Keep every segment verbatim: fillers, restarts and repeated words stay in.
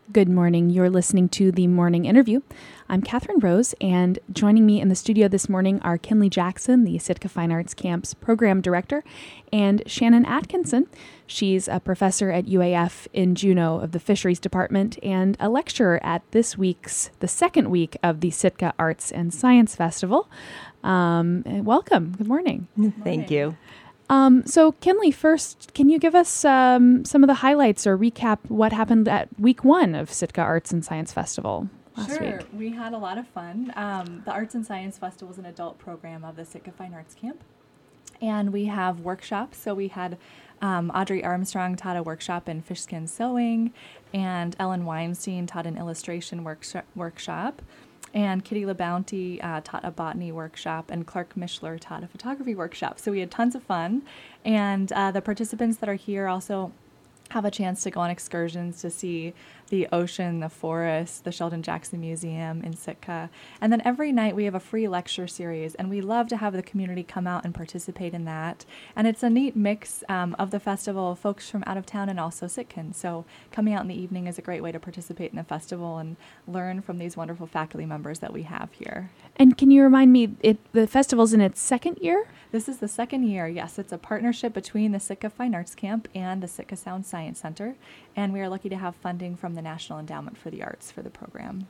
Good morning. You're listening to the Morning Interview. I'm Catherine Rose, and joining me in the studio this morning are Kinley Jackson, the Sitka Fine Arts Camp's Program Director, and Shannon Atkinson. She's a professor at U A F in Juneau of the Fisheries Department and a lecturer at this week's, the second week of the Sitka Arts and Science Festival. Um, welcome. Good morning. Thank you. Um, so, Kinley, first, can you give us um, some of the highlights or recap what happened at week one of Sitka Arts and Science Festival last sure. week? We had a lot of fun. Um, the Arts and Science Festival is an adult program of the Sitka Fine Arts Camp, and we have workshops. So we had um, Audrey Armstrong taught a workshop in fish skin sewing, and Ellen Weinstein taught an illustration workshop. workshop. And Kitty LaBounty uh, taught a botany workshop, and Clark Mishler taught a photography workshop. So we had tons of fun. And uh, the participants that are here also have a chance to go on excursions to see the ocean, the forest, the Sheldon Jackson Museum in Sitka. And then every night we have a free lecture series, and we love to have the community come out and participate in that. And it's a neat mix um, of the festival, folks from out of town and also Sitkans. So coming out in the evening is a great way to participate in the festival and learn from these wonderful faculty members that we have here. And can you remind me, it, the festival's in its second year? This is the second year, yes. It's a partnership between the Sitka Fine Arts Camp and the Sitka Sound Science Center, and we are lucky to have funding from the National Endowment for the Arts for the program.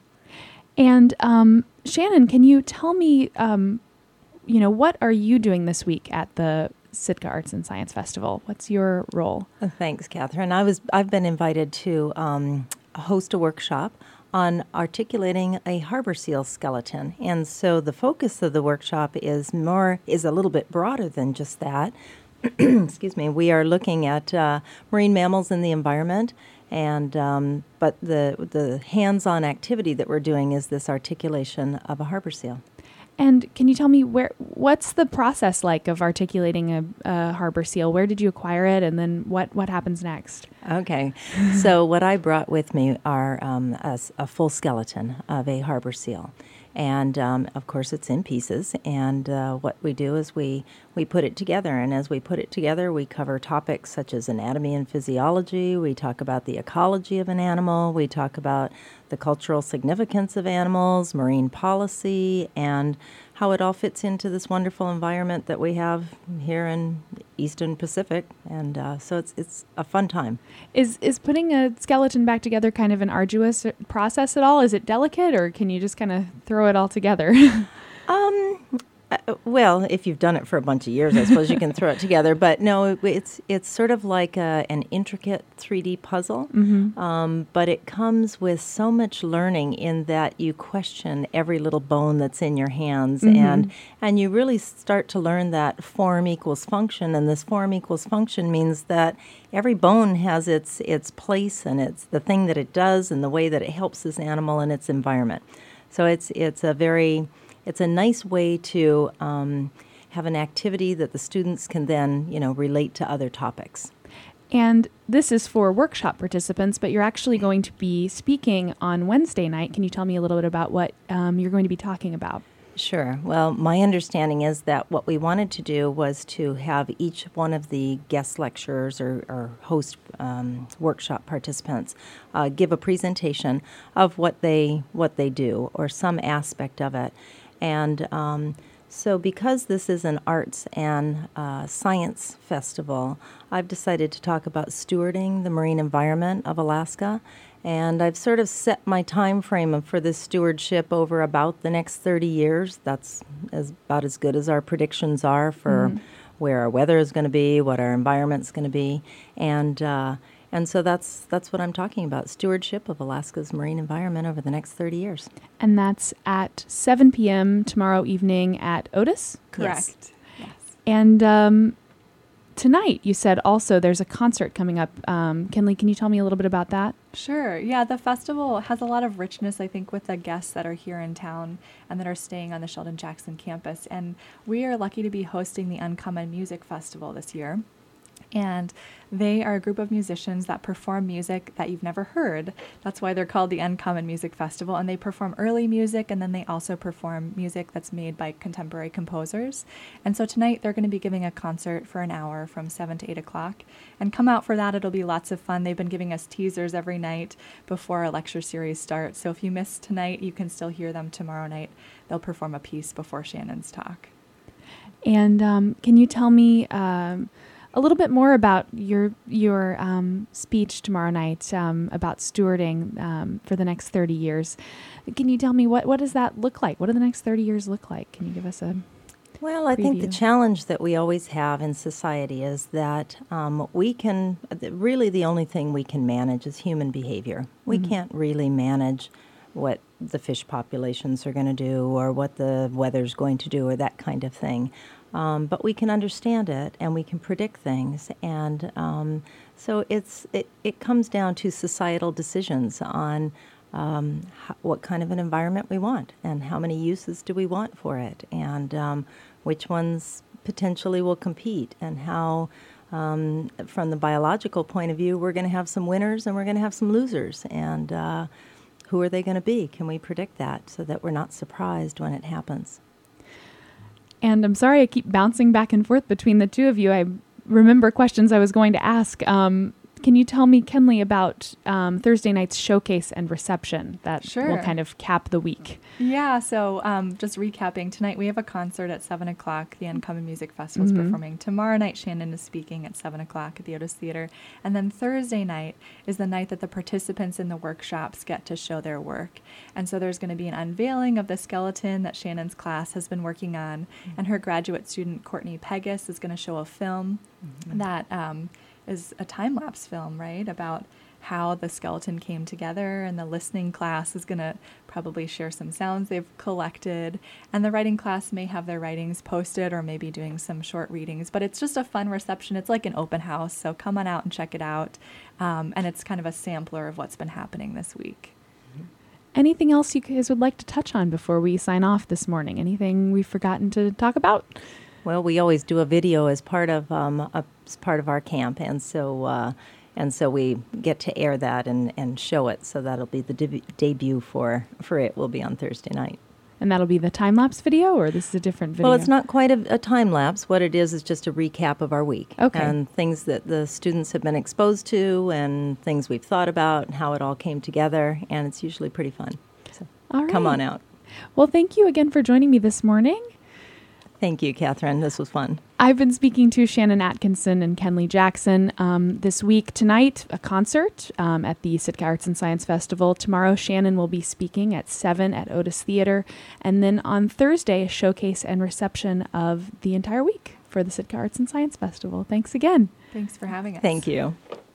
And um, Shannon, can you tell me, um, you know, what are you doing this week at the Sitka Arts and Science Festival? What's your role? Uh, thanks, Catherine. I was I've been invited to um, host a workshop on articulating a harbor seal skeleton. And so the focus of the workshop is more is a little bit broader than just that. Excuse me. We are looking at uh, marine mammals in the environment, and um, but the the hands-on activity that we're doing is this articulation of a harbor seal. And can you tell me where what's the process like of articulating a, a harbor seal? Where did you acquire it, and then what, what happens next? Okay, so what I brought with me are um, a, a full skeleton of a harbor seal. And, um, of course, it's in pieces, and uh, what we do is we, we put it together, and as we put it together, we cover topics such as anatomy and physiology, we talk about the ecology of an animal, we talk about the cultural significance of animals, marine policy, and how it all fits into this wonderful environment that we have here in Eastern Pacific, and uh, so it's it's a fun time. Is is putting a skeleton back together kind of an arduous process at all? Is it delicate, or can you just kind of throw it all together? um. Uh, well, if you've done it for a bunch of years, I suppose you can throw it together. But no, it, it's it's sort of like a, an intricate three D puzzle. Mm-hmm. Um, but it comes with so much learning in that you question every little bone that's in your hands, mm-hmm. and and you really start to learn that form equals function, and this form equals function means that every bone has its its place, and it's the thing that it does, and the way that it helps this animal in its environment. So it's it's a very It's a nice way to um, have an activity that the students can then, you know, relate to other topics. And this is for workshop participants, but you're actually going to be speaking on Wednesday night. Can you tell me a little bit about what um, you're going to be talking about? Sure. Well, my understanding is that what we wanted to do was to have each one of the guest lecturers or, or host um, workshop participants uh, give a presentation of what they what they do or some aspect of it. And um, so because this is an arts and uh, science festival, I've decided to talk about stewarding the marine environment of Alaska. And I've sort of set my time frame for this stewardship over about the next thirty years. That's as, about as good as our predictions are for mm-hmm. where our weather is going to be, what our environment's going to be. And uh, and so that's that's what I'm talking about, stewardship of Alaska's marine environment over the next thirty years. And that's at seven p.m. tomorrow evening at Otis? Correct. Yes. yes. And um, tonight, you said also there's a concert coming up. Um, Kinley, can you tell me a little bit about that? Sure. Yeah, the festival has a lot of richness, I think, with the guests that are here in town and that are staying on the Sheldon Jackson campus. And we are lucky to be hosting the Uncommon Music Festival this year. And they are a group of musicians that perform music that you've never heard. That's why they're called the Uncommon Music Festival. And they perform early music, and then they also perform music that's made by contemporary composers. And so tonight they're going to be giving a concert for an hour from seven to eight o'clock. And come out for that. It'll be lots of fun. They've been giving us teasers every night before our lecture series starts. So if you miss tonight, you can still hear them tomorrow night. They'll perform a piece before Shannon's talk. And um, can you tell me um, a little bit more about your your um, speech tomorrow night um, about stewarding um, for the next thirty years? Can you tell me what, what does that look like? What do the next thirty years look like? Can you give us a Well, I think the preview? challenge that we always have in society is that um, we can, really the only thing we can manage is human behavior. We Mhm. can't really manage what the fish populations are going to do or what the weather's going to do or that kind of thing. Um, but we can understand it and we can predict things. And um, so it's it, it comes down to societal decisions on um, how, what kind of an environment we want and how many uses do we want for it and um, which ones potentially will compete and how, um, from the biological point of view, we're going to have some winners and we're going to have some losers. And uh, who are they going to be? Can we predict that so that we're not surprised when it happens? And I'm sorry I keep bouncing back and forth between the two of you. I remember questions I was going to ask. Um, can you tell me, Kenley, about um, Thursday night's showcase and reception that will Sure. kind of cap the week? Yeah, so um, just recapping, tonight we have a concert at seven o'clock. The Uncommon Music Festival is Mhm. performing. Tomorrow night, Shannon is speaking at seven o'clock at the Otis Theater. And then Thursday night is the night that the participants in the workshops get to show their work. And so there's going to be an unveiling of the skeleton that Shannon's class has been working on. And her graduate student, Courtney Pegas, is going to show a film that um, is a time-lapse film, right, about how the skeleton came together, and the listening class is going to probably share some sounds they've collected, and the writing class may have their writings posted or maybe doing some short readings, but it's just a fun reception. It's like an open house, so come on out and check it out, um, and it's kind of a sampler of what's been happening this week. Anything else you guys would like to touch on before we sign off this morning? Anything we've forgotten to talk about? Well, we always do a video as part of um, a, as part of our camp, and so uh, and so we get to air that and, and show it. So that'll be the deb- debut for for it. Will be on Thursday night. And that'll be the time-lapse video, or this is a different video? Well, it's not quite a, a time lapse. What it is is just a recap of our week Okay. and things that the students have been exposed to and things we've thought about and how it all came together. And it's usually pretty fun. So All right. come on out. Well, thank you again for joining me this morning. Thank you, Catherine. This was fun. I've been speaking to Shannon Atkinson and Kenley Jackson um, this week. Tonight, a concert um, at the Sitka Arts and Science Festival. Tomorrow, Shannon will be speaking at seven at Otis Theater. And then on Thursday, a showcase and reception of the entire week for the Sitka Arts and Science Festival. Thanks again. Thanks for having us. Thank you.